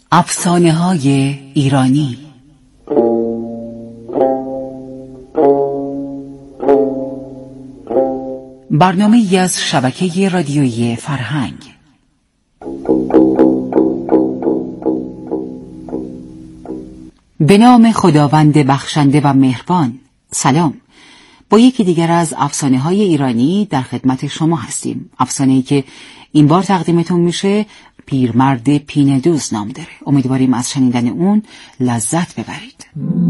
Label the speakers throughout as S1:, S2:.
S1: افسانه‌های ایرانی. برنامه‌ای از شبکه رادیویی فرهنگ. به نام خداوند بخشنده و مهربان. سلام. با یکی دیگر از افسانه‌های ایرانی در خدمت شما هستیم. افسانه‌ای که این بار تقدیمتون میشه پیرمرد پینه دوز نام داره. امیدواریم از شنیدن اون لذت ببرید.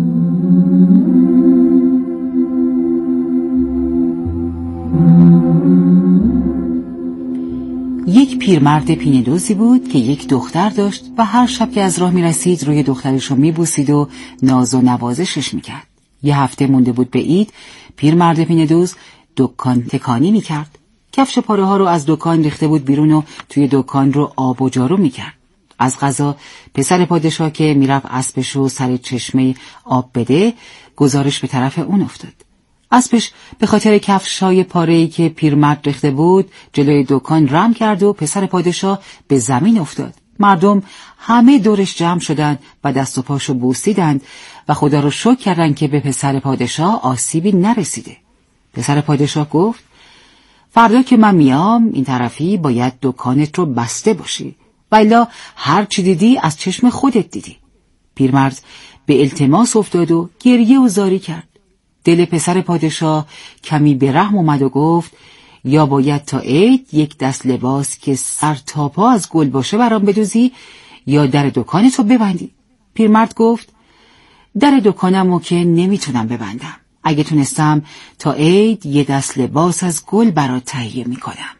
S1: یک پیرمرد پینه دوزی بود که یک دختر داشت و هر شب که از راه میرسید روی دخترش رو میبوسید و ناز و نوازشش میکرد. یه هفته مونده بود به عید. پیرمرد پینه دوز دکان تکانی میکرد. کفش پاره ها رو از دکان ریخته بود بیرون و توی دکان رو آب و جارو میکرد. از قضا پسر پادشاه که میرفت اسبش رو سر چشمه آب بده، گزارش به طرف اون افتاد. اسبش به خاطر کفش‌های پاره‌ای که پیرمرد ریخته بود جلوی دکان رم کرد و پسر پادشاه به زمین افتاد. مردم همه دورش جمع شدند و دست و پاشو بوسیدند و خدا رو شکر کردند که به پسر پادشاه آسیبی نرسیده. پسر پادشاه گفت: فردا که من میام این طرفی باید دکانت رو بسته باشی، والا هر چی دیدی از چشم خودت دیدی. پیرمرد به التماس افتاد و گریه و زاری کرد. دل پسر پادشاه کمی به رحم اومد و گفت: یا باید تا عید یک دست لباس که سر تا پا از گل باشه برام بدوزی یا در دکانتو ببندی. پیرمرد گفت: در دکانمو که نمیتونم ببندم. اگه تونستم تا عید یه دست لباس از گل برات تهیه میکنم.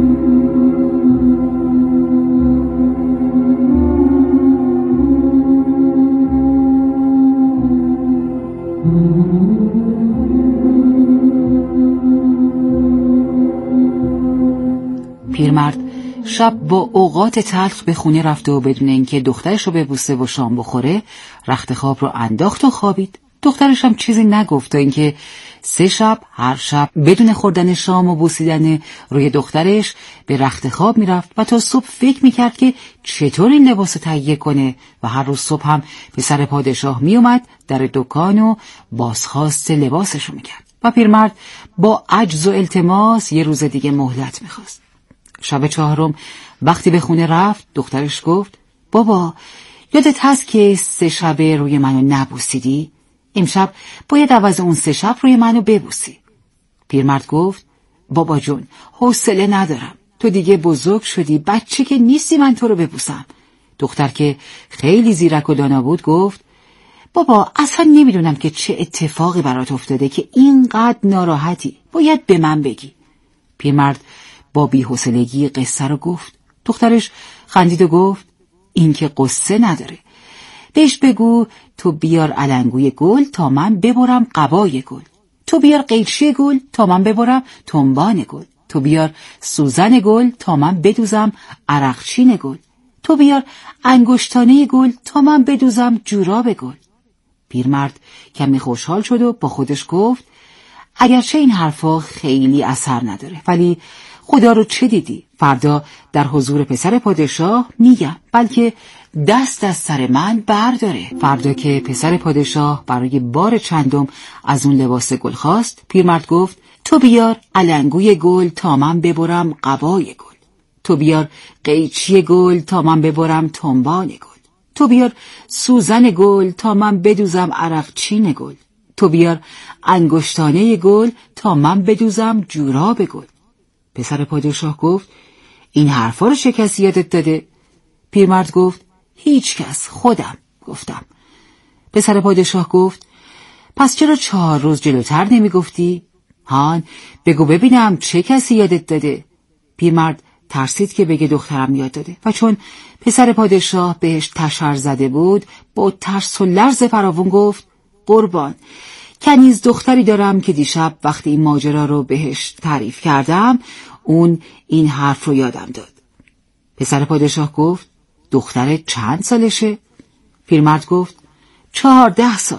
S1: پیرمرد شب با اوقات تلخ به خونه رفت و بدون اینکه دخترش رو ببوسه و شام بخوره رخت خواب رو انداخت و خوابید. دخترش هم چیزی نگفت تا اینکه 3 شب هر شب بدون خوردن شام و بوسیدن روی دخترش به رخت خواب میرفت و تا صبح فکر میکرد که چطور این لباس تهیه کنه و هر روز صبح هم پسر پادشاه میومد در دکان و بازخواست لباسش رو میکرد و پیرمرد با عجز و التماس یه روز دیگه مهلت میخواست. شب 4 وقتی به خونه رفت دخترش گفت: بابا یادت هست که 3 شبه روی منو نبوسیدی؟ امشب باید عوض اون 3 شب روی منو ببوسی. پیرمرد گفت: بابا جون حوصله ندارم، تو دیگه بزرگ شدی، بچه که نیستی من تو رو ببوسم. دختر که خیلی زیرک و دانا بود گفت: بابا اصلا نمیدونم که چه اتفاقی برات افتاده که اینقدر ناراحتی، باید به من بگی. پیرمرد با بی‌حوصلگی قصه رو گفت. دخترش خندید و گفت: این که قصه نداره، بهش بگو تو بیار علنگوی گل تا من ببرم قبای گل، تو بیار قیچی گل تا من ببرم تنبان گل، تو بیار سوزن گل تا من بدوزم عرقچین گل، تو بیار انگشتانه گل تا من بدوزم جوراب گل. پیرمرد کمی خوشحال شد و با خودش گفت: اگرچه این حرفا خیلی اثر نداره، ولی خدا رو چه دیدی؟ فردا در حضور پسر پادشاه میگم، بلکه دست از سر من برداره. فردا که پسر پادشاه برای بار چندم از اون لباس گل خواست، پیرمرد گفت: تو بیار علنگوی گل تا من ببرم قبای گل، تو بیار قیچی گل تا من ببرم تنبان گل، تو بیار سوزن گل تا من بدوزم عرقچین گل، تو بیار انگشتانه گل تا من بدوزم جوراب گل. پسر پادشاه گفت: این حرفا رو چه کسی یادت داده؟ پیرمرد گفت: هیچ کس، خودم گفتم. پسر پادشاه گفت: پس چرا 4 روز جلوتر نمی گفتی؟ هان بگو ببینم چه کسی یادت داده؟ پیرمرد ترسید که بگه دخترم یاد داده و چون پسر پادشاه بهش تشر زده بود با ترس و لرز فراوون گفت: قربان، کنیز دختری دارم که دیشب وقتی این ماجرا رو بهش تعریف کردم اون این حرف رو یادم داد. پسر پادشاه گفت: دختر چند سالشه؟ پیرمرد گفت: 14 سال.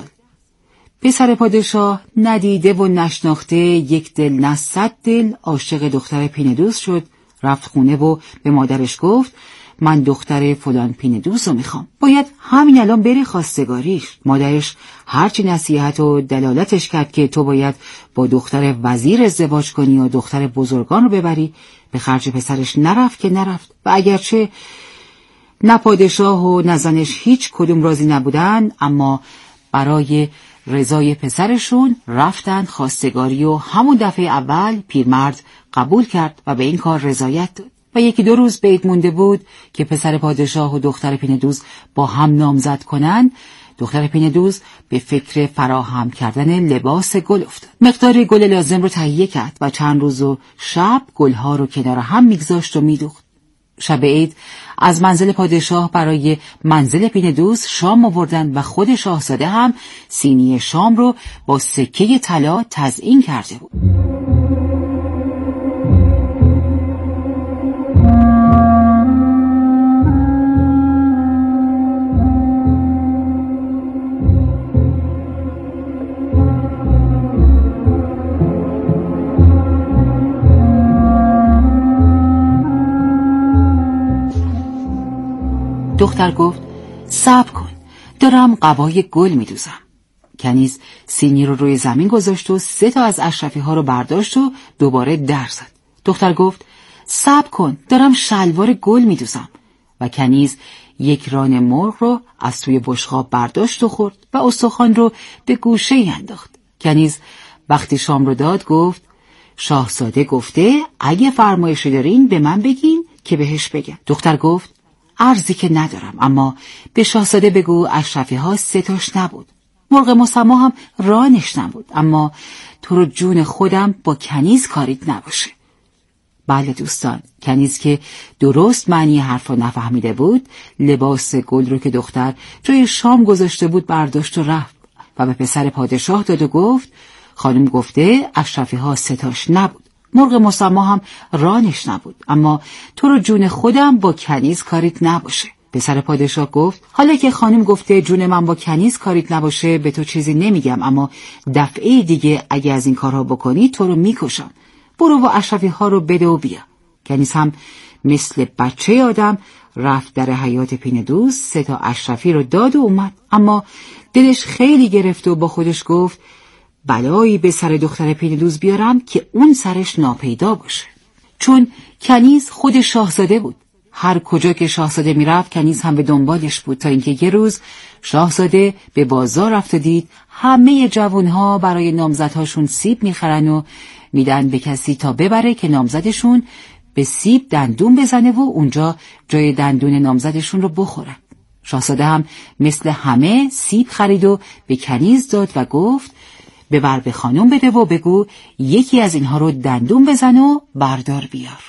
S1: پسر پادشاه ندیده و نشناخته یک دل نه 100 دل عاشق دختر پینه دوز شد. رفت خونه و به مادرش گفت: من دختر فلان پیندوس رو میخوام. باید همین الان بری خواستگاریش. مادرش هرچی نصیحت و دلالتش کرد که تو باید با دختر وزیر ازدواج کنی و دختر بزرگان رو ببری، به خرج پسرش نرفت که نرفت. و اگرچه نه پادشاه و نه زنش هیچ کدوم راضی نبودن، اما برای رضای پسرشون رفتن خواستگاری و همون دفعه اول پیرمرد قبول کرد و به این کار رضایت داد. و 1-2 روز بعد مونده بود که پسر پادشاه و دختر پیندوز با هم نامزد کنن. دختر پیندوز به فکر فراهم کردن لباس گل افتاد. مقدار گل لازم رو تهیه کرد و چند روز و شب گلها رو کنار هم میگذاشت و میدوخت. شب عید از منزل پادشاه برای منزل پیندوز شام آوردن و خود شاهزاده هم سینی شام رو با سکه طلا تزیین کرده بود. دختر گفت صبر کن، دارم قوای گل میدوزم. کنیز سینی رو روی زمین گذاشت و 3 تا از اشرفی ها رو برداشت و دوباره در زد. دختر گفت صبر کن، دارم شلوار گل میدوزم. و کنیز 1 ران مرغ رو از توی بشقاب برداشت و خورد و استخوان رو به گوشه انداخت. کنیز وقتی شام رو داد گفت شاهزاده گفته اگه فرمایشی دارین به من بگین که بهش بگم. دختر گفت عرضی که ندارم، اما به شاهزاده بگو اشرفی ها 3 تاش نبود. مرغ مسما هم رانش نبود، اما تو رو جون خودم با کنیز کاریت نباشه. بله دوستان، کنیز که درست معنی حرف رو نفهمیده بود، لباس گل رو که دختر جای شام گذاشته بود برداشت و رفت و به پسر پادشاه داد و گفت خانم گفته اشرفی ها 3 تاش نبود. مرغ مسما هم رانش نبود، اما تو رو جون خودم با کنیز کاریت نباشه. پسر پادشاه گفت حالا که خانم گفته جون من با کنیز کاریت نباشه به تو چیزی نمیگم، اما دفعه دیگه اگه از این کارها بکنی تو رو میکشم. برو و اشرفی ها رو بده و بیا. کنیز هم مثل بچه آدم رفت در حیاط پیندوز 3 تا اشرفی رو داد و اومد، اما دلش خیلی گرفت و با خودش گفت بلایی به سر دختر پیندوز بیارم که اون سرش ناپیدا باشه. چون کنیز خود شاهزاده بود. هر کجا که شاهزاده میرفت کنیز هم به دنبالش بود، تا اینکه یه روز شاهزاده به بازار رفت و دید همه جوانها برای نامزدهاشون سیب میخرن و میدن به کسی تا ببره که نامزدشون به سیب دندون بزنه و اونجا جای دندون نامزدشون رو بخورن. شاهزاده هم مثل همه سیب خرید و به کنیز داد و گفت ببر به خانم بده و بگو یکی از اینها رو دندون بزن و بردار بیار.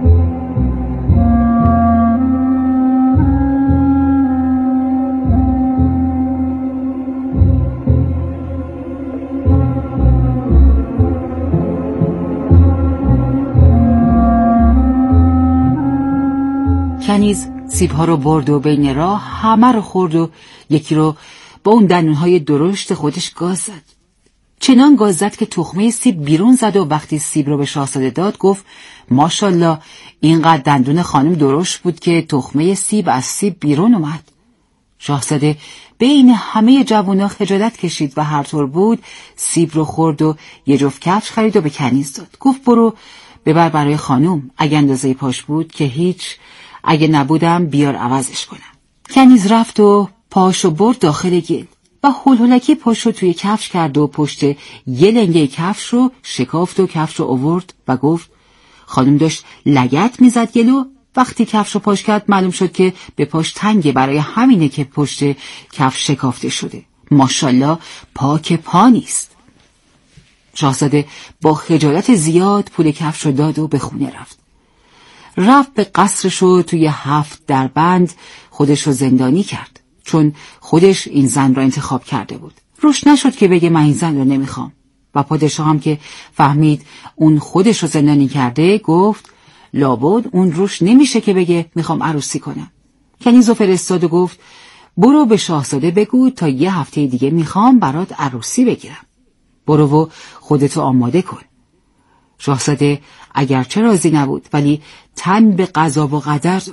S1: کنیز سیب‌ها رو برد و بین راه همه رو خورد و یکی رو با اون دندون‌های درشت خودش گاز زد. چنان گاز زد که تخمه سیب بیرون زد و وقتی سیب رو به شاهزاده داد گفت ماشاءالله اینقدر دندون خانم درشت بود که تخمه سیب از سیب بیرون اومد. شاهزاده بین همه جوونا خجالت کشید و هر طور بود سیب رو خورد و یه جفت کفش خرید و به کنیز داد. گفت برو ببر برای خانم، اگه اندازه پاش بود که هیچ، اگه نبودم بیار عوضش کنم. کنیز رفت و پاشو برد داخل گل و هولهولکی پاشو توی کفش کرد و پشت یه لنگه کفش رو شکافت و کفش رو آورد و گفت خانم داشت لگد میزد گلو. وقتی کفش رو پاش کرد معلوم شد که به پاش تنگه، برای همینه که پشت کفش شکافته شده. ماشاءالله پاک پا نیست. شاهزاده با خجالت زیاد پول کفش رو داد و به خونه رفت به قصرش و توی 7 دربند خودش رو زندانی کرد، چون خودش این زن را انتخاب کرده بود. روش نشد که بگه من این زن رو نمیخوام و پادشاه هم که فهمید اون خودش رو زندانی کرده گفت لابد اون روش نمیشه که بگه میخوام عروسی کنم. کنیز رو فرستاد و گفت برو به شاهزاده بگو تا 1 هفته دیگه میخوام برات عروسی بگیرم. برو و خودتو آماده کن. شاهزاده اگرچه راضی نبود ولی تن به قضا و قدر داد.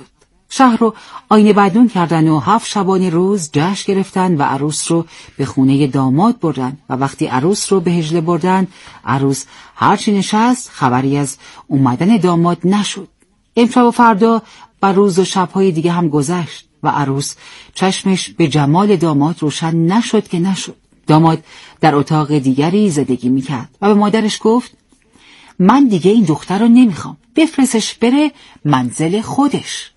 S1: شهر رو آینه بدون کردن و 7 شبانه روز جشن گرفتن و عروس رو به خونه داماد بردن و وقتی عروس رو به حجله بردن، عروس هرچی نشست خبری از اومدن داماد نشد. امشب و فردا و روز و شبهای دیگه هم گذشت و عروس چشمش به جمال داماد روشن نشد که نشد. داماد در اتاق دیگری زندگی میکرد و به مادرش گفت من دیگه این دختر رو نمیخوام، بفرستش بره منزل خودش.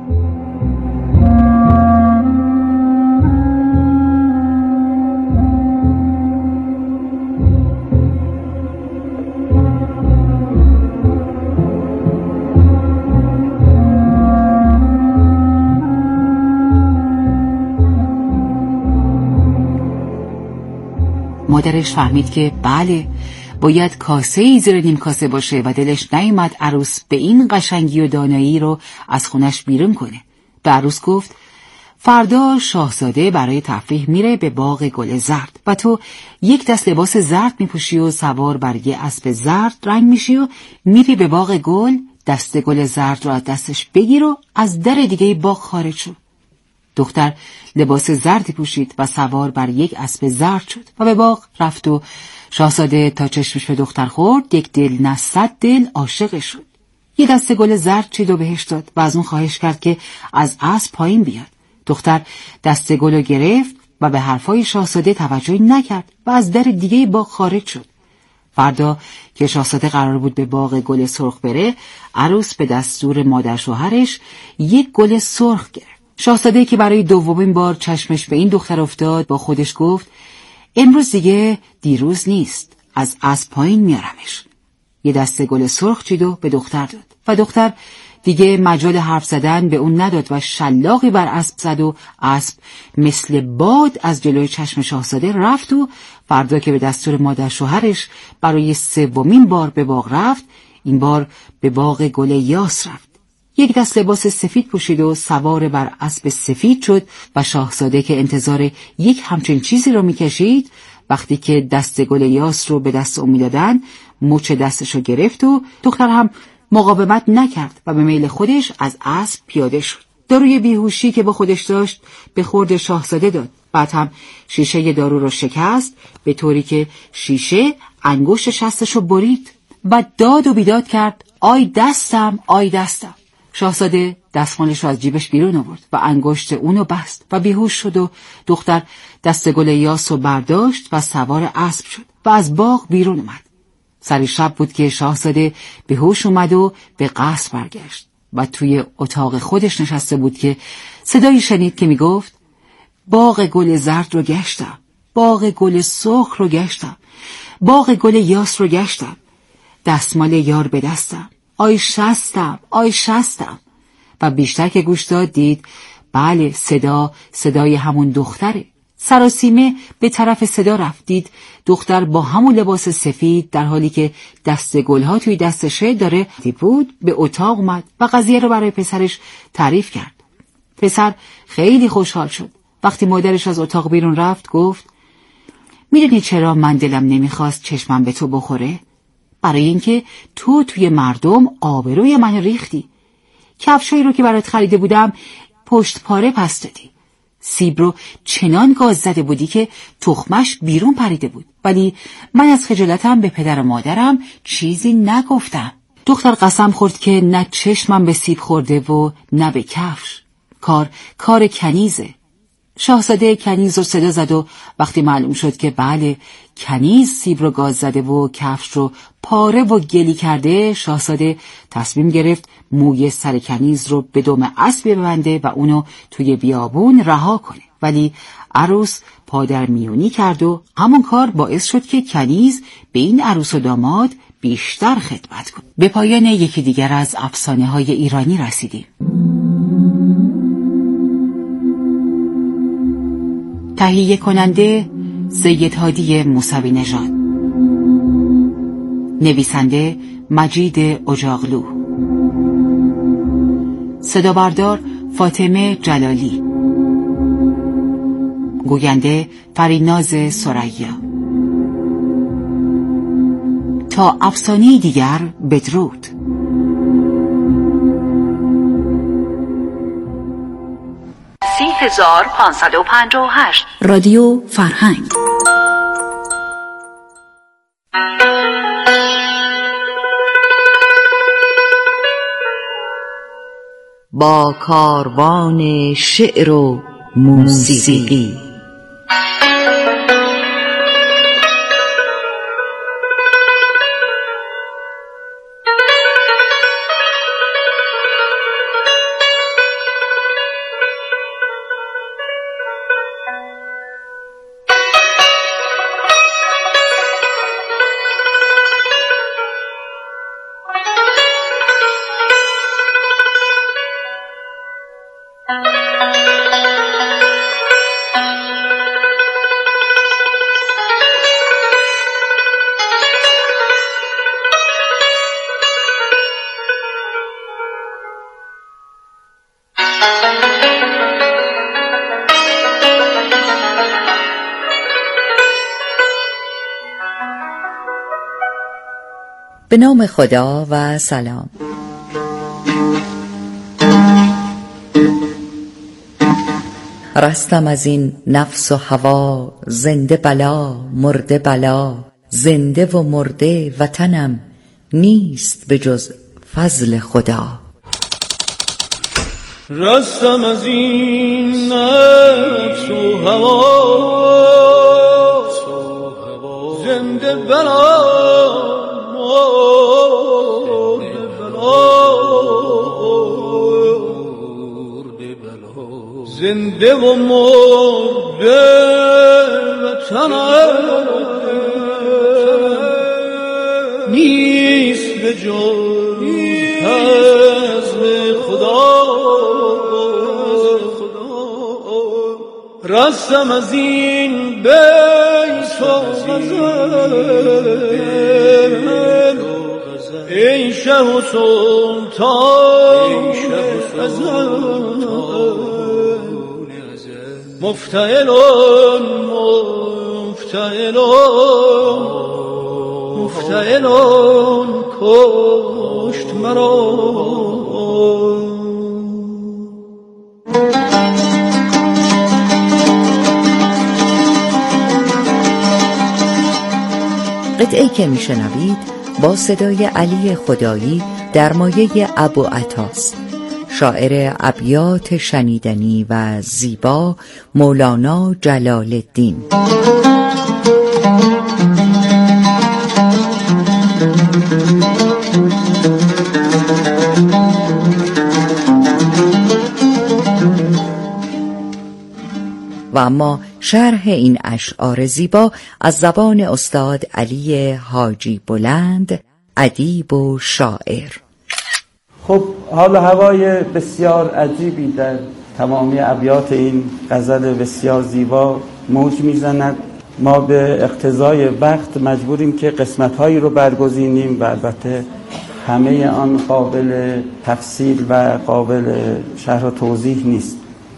S1: مادرش فهمید که بله، باید کاسه‌ای زیر نیم کاسه باشه و دلش نیامد عروس به این قشنگی و دانایی رو از خونش بیرون کنه. به عروس گفت فردا شاهزاده برای تفریح میره به باغ گل زرد و تو یک دست لباس زرد میپوشی و سوار بر یه اسب زرد رنگ میشی و میری به باغ گل، دست گل زرد رو از دستش بگیر و از در دیگه باغ خارج شو. دختر لباس زردی پوشید و سوار بر یک اسب زرد شد و به باغ رفت و شاهزاده تا چشمش به دختر خورد یک دل نه 100 دل عاشقش شد. یه دسته گل زرد چید و بهش داد و از اون خواهش کرد که از اسب پایین بیاد. دختر دسته گل رو گرفت و به حرفای شاهزاده توجهی نکرد و از در دیگه باغ خارج شد. فردا که شاهزاده قرار بود به باغ گل سرخ بره، عروس به دستور مادر شوهرش یک گل سرخ گرفت. شاهزاده که برای دومین بار چشمش به این دختر افتاد با خودش گفت امروز دیگه دیروز نیست، از اسب پایین میارمش. یه دسته گل سرخ چید و به دختر داد و دختر دیگه مجال حرف زدن به اون نداد و شلاقی بر اسب زد و اسب مثل باد از جلوی چشم شاهزاده رفت و فردا که به دستور مادر شوهرش برای 3مین بار به باغ رفت، این بار به باغ گل یاس رفت. یک دست لباس سفید پوشید و سوار بر اسب سفید شد و شاهزاده که انتظار یک همچین چیزی رو میکشید، وقتی که دست گل یاس رو به دست اون میدادن مچ دستش رو گرفت و دختر هم مقاومت نکرد و به میل خودش از اسب پیاده شد. داروی بیهوشی که با خودش داشت به خورد شاهزاده داد. بعد هم شیشه دارو رو شکست به طوری که شیشه انگشت شستش رو برید و داد و بیداد کرد آی دستم، آی دستم. شاهزاده دستمالش رو از جیبش بیرون آورد و انگشت اونو بست و بیهوش شد و دختر دست گل یاس رو برداشت و سوار اسب شد و از باغ بیرون اومد. سر شب بود که شاهزاده به هوش اومد و به قصر برگشت و توی اتاق خودش نشسته بود که صدایی شنید که میگفت باغ گل زرد رو گشتم، باغ گل سرخ رو گشتم، باغ گل یاس رو گشتم، دستمال یار به دستم، آی شستم، آی شستم. و بیشتر که گوش داد دید بله، صدای همون دختره. سراسیمه به طرف صدا رفت، دید دختر با همون لباس سفید در حالی که دست گلها توی دستشه داره بود به اتاق اومد و قضیه رو برای پسرش تعریف کرد. پسر خیلی خوشحال شد. وقتی مادرش از اتاق بیرون رفت گفت میدونی چرا من دلم نمیخواست چشمم به تو بخوره؟ برای اینکه تو توی مردم آبروی من ریختی. کفشایی رو که برات خریده بودم پشت پاره پس دادی. سیب رو چنان گاز زده بودی که تخمش بیرون پریده بود، ولی من از خجالتم به پدر و مادرم چیزی نگفتم. دختر قسم خورد که نه چشمم به سیب خورده و نه به کفش. کار کنیزه. شاهزاده کنیز رو صدا زد و وقتی معلوم شد که بله، کنیز سیب رو گاز زده و کفش رو پاره و گلی کرده، شاهزاده تصمیم گرفت موی سر کنیز رو به دم اسب ببنده و اونو توی بیابون رها کنه. ولی عروس پادر میونی کرد و همون کار باعث شد که کنیز به این عروس و داماد بیشتر خدمت کنه. به پایان یکی دیگر از افسانه‌های ایرانی رسیدیم. تهیه کننده سید هادی موسوی نژاد، نویسنده مجید اجاغلو، صدا بردار فاطمه جلالی، گوینده فریناز ثریا. تا افسانه‌ای دیگر، بدرود. 3558 رادیو فرهنگ. با کاروان شعر و موسیقی به نام خدا و سلام. رستم از این نفس و هوا، زنده بلا مرده بلا، زنده و مرده وطنم نیست به جز فضل خدا.
S2: رستم از این نفس و هوا، زنده بلا زنده و مرده وطنم نیست به جز فضل خدا. رستم از این بیت و غزل، ای شه و سلطان ازل، مفتعلون مفتعلون مفتعلون کشت مرا.
S1: قطعه‌ای که میشنوید با صدای علی خدایی در مایه ابوعطاست. شاعر ابیات شنیدنی و زیبا مولانا جلال الدین. و اما شرح این اشعار زیبا از زبان استاد علی حاجی بلند، ادیب و شاعر.
S3: خب حال هوای بسیار عجیبی در تمامی ابیات این غزل بسیار زیبا موج میزند. ما به اقتضای وقت مجبوریم که قسمت‌هایی رو برگزینیم و البته همه آن قابل تفصیل و قابل شرح و توضیح نیست.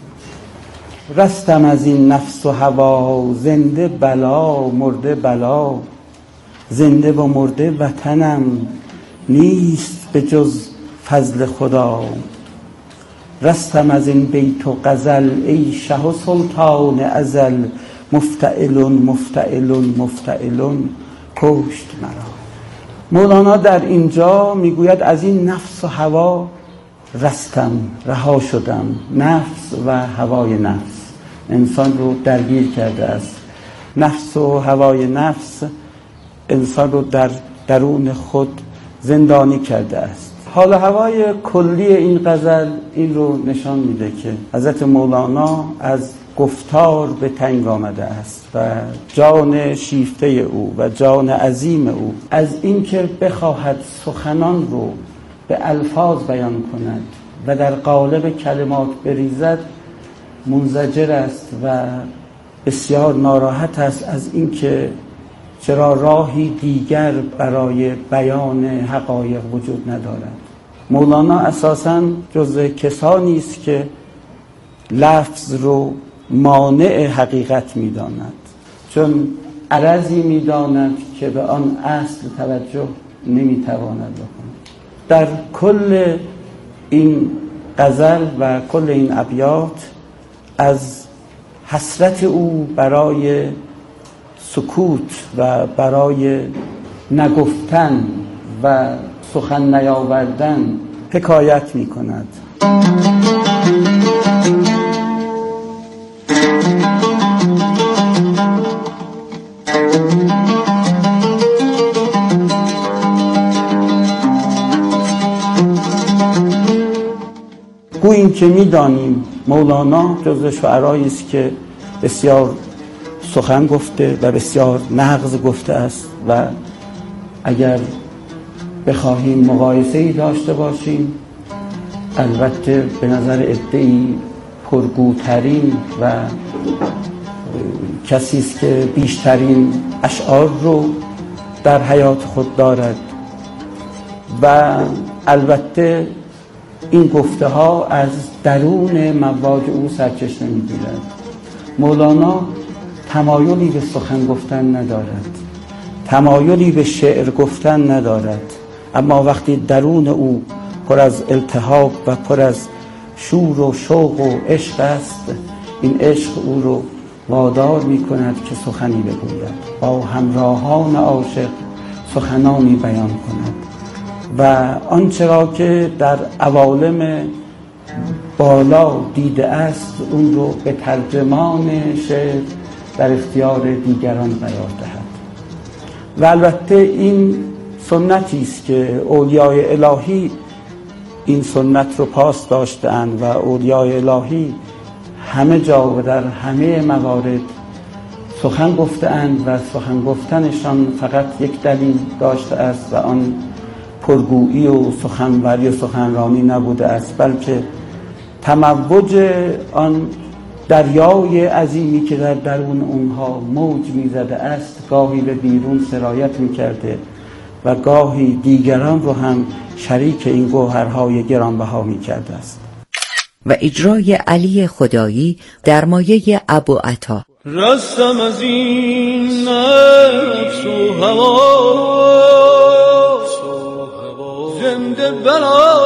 S3: رستم از این نفس و هوا، زنده بلا مرده بلا، زنده و مرده وطنم نیست به جز فضل خدا. رستم از این بیت و غزل، ای شه و سلطان ازل، مفتعلون مفتعلون مفتعلون کشت مرا. مولانا در اینجا میگوید از این نفس و هوا رستم، رها شدم. نفس و هوای نفس انسان رو درگیر کرده است. نفس و هوای نفس انسان رو در درون خود زندانی کرده است. حال هوای کلی این غزل این رو نشان میده که حضرت مولانا از گفتار به تنگ آمده است و جان شیفته او و جان عظیم او از اینکه بخواهد سخنان رو به الفاظ بیان کند و در قالب کلمات بریزد منزجر است و بسیار ناراحت است از اینکه چرا راهی دیگر برای بیان حقایق وجود ندارد. مولانا اساساً جزء کسانی است که لفظ رو مانع حقیقت می‌داند، چون عرضی می‌داند که به آن اصل توجه نمی‌تواند بکند. در کل این غزل و کل این ابیات از حسرت او برای سکوت و برای نگفتن و سخن نیاوردن حکایت می کند. گوییم که می‌دانیم مولانا جزو شعرایی است که بسیار سخن گفته و بسیار نغز گفته است و اگر بخواهیم مقایسه‌ای داشته باشیم البته به نظر عده‌ای پرگوترین و کسی است که بیشترین اشعار رو در حیات خود دارد و البته این گفته ها از درون مواج او سرچشمه می‌گیرد. مولانا تمایلی به سخن گفتن ندارد، تمایلی به شعر گفتن ندارد، اما وقتی درون او پر از التهاب و پر از شور و شوق و عشق است، این عشق او رو وادار می‌کند که سخنی بگوید، با همراهان عاشق سخنانی بیان کند و آنچه را که در عوالم بالا دیده است اون رو به ترجمان شعر در اختیار دیگران قرار دهد. و البته این سنتی است که اولیای الهی این سنت رو پاس داشته‌اند و اولیای الهی همه جا و در همه موارد سخن گفته‌اند و سخن گفتنشان فقط یک دلیل داشته است و آن پرگویی و سخنوری و سخنرانی نبوده است، بلکه تموج آن دریای عظیمی که در درون اونها موج میزده است گاهی به بیرون سرایت میکرده و گاهی دیگران رو هم شریک این گوهرهای گرانبها میکرده است.
S4: و اجرای علی خدایی در مایه ابوعطا.
S2: رستم از این نفس و هوا زنده بلا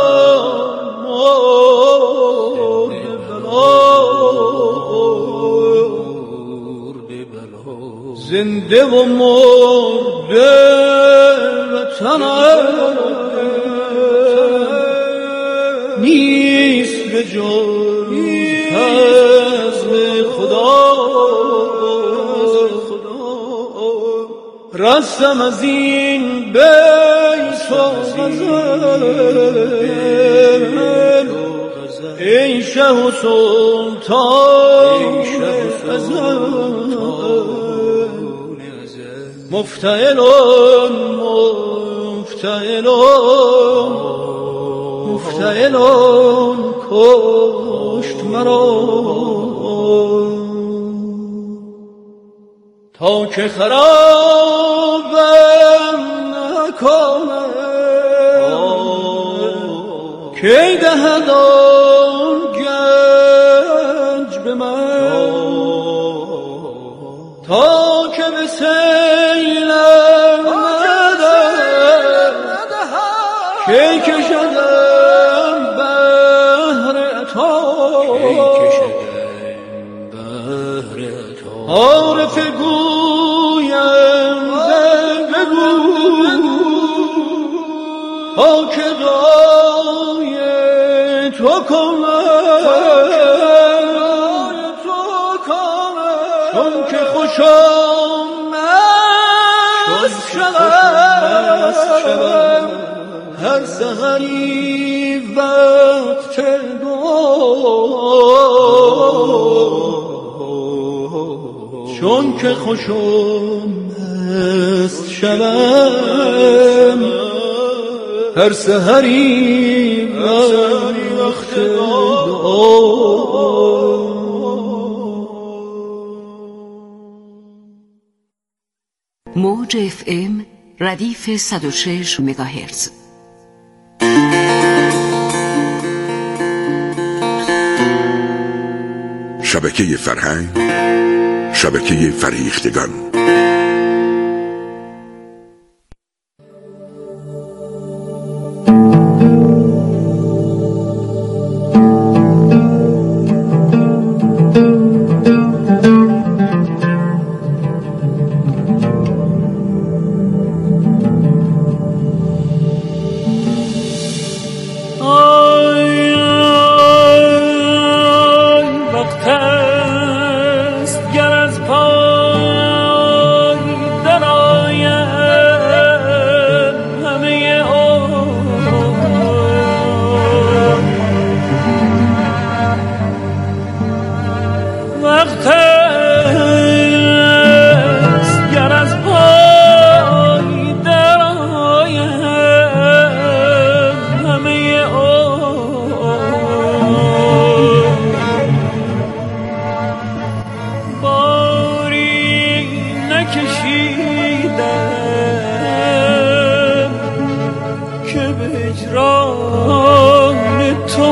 S2: زنده و مرده وطنم نیست به جز فضل خدا. رستم از این بیت و غزل ای شه و سلطان ازل مفتعلون مفتعلون مفتعلون کشت مرا تا که خرابم نکنه کی دهد آن گنج به من تا که به سیلم ندهد کی کشدم بحر عطا عارف گویم بگو آکدای تو کنم چون که خوشم مست شدم هر سحری وقت چون که خوشم مست شدم هر سحری وقت
S4: موج FM ردیف 106 مگاهرتز.
S5: شبکه فرهنگ، شبکه فریختگان.
S2: وقت است گر از پای در آیم همه باری نکشیدم که به اجرام تو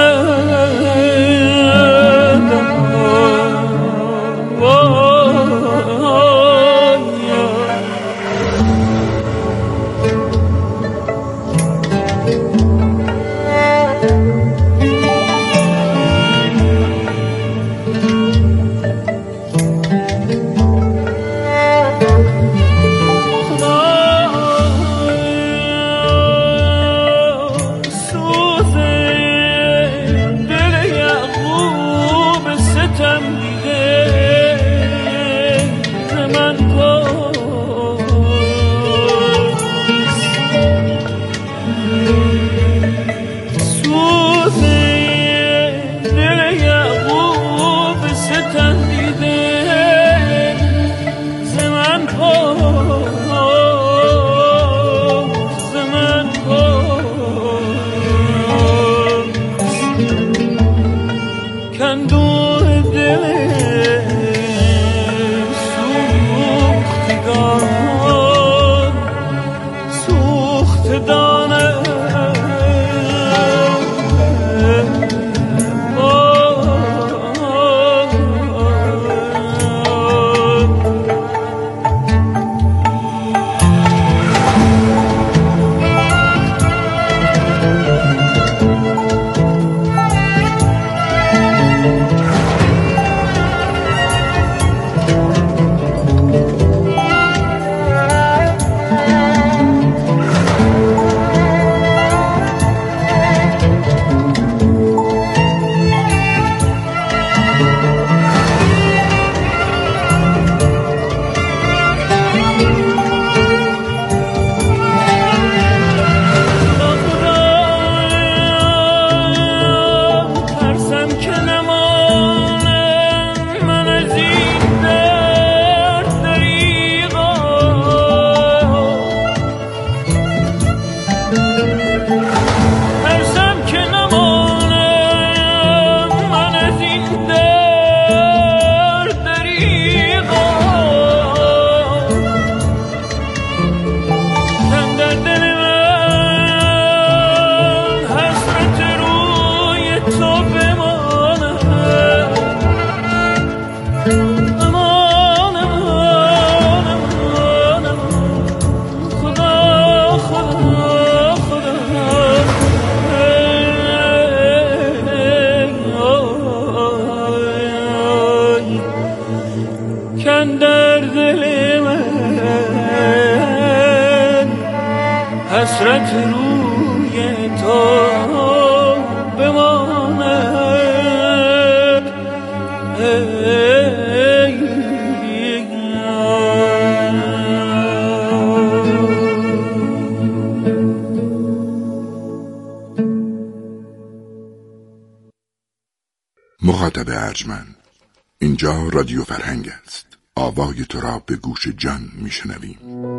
S2: حسرت روی تو بماند.
S5: مخاطب ارجمند، اینجا رادیو فرهنگ است. آوای تو را به گوش جان میشنویم.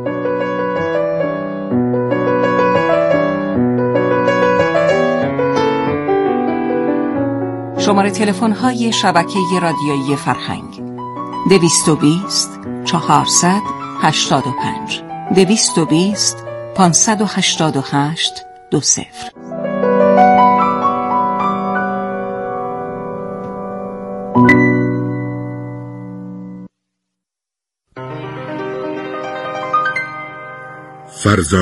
S4: شماره تلفن های شبکه رادیویی فرهنگ 220 400 85 220 588 20.
S5: فرزاد